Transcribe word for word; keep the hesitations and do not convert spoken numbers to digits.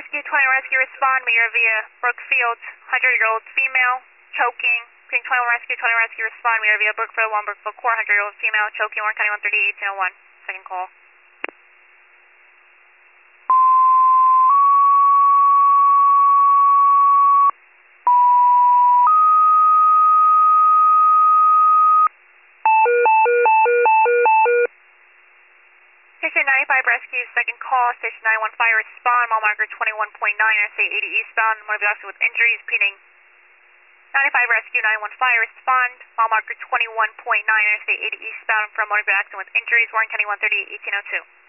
Rescue twenty Rescue, respond. We are via Brookfield, one hundred year old female, choking. Ping twenty-one Rescue, twenty Rescue, respond. We are via Brookfield one, Brookfield Core, one hundred year old female, choking, Warren County one thirty-eight, eighteen oh one. Second call. Station ninety-five Rescue, second call, Station ninety-one Fire, respond, mile marker twenty-one point nine, Interstate eighty eastbound, one of the officers with injuries, Ping ninety-five Rescue, ninety-one Fire, respond, mile marker twenty-one point nine, Interstate eighty eastbound from motor vehicle accident with injuries, Warren County one thirty-eight, eighteen oh two.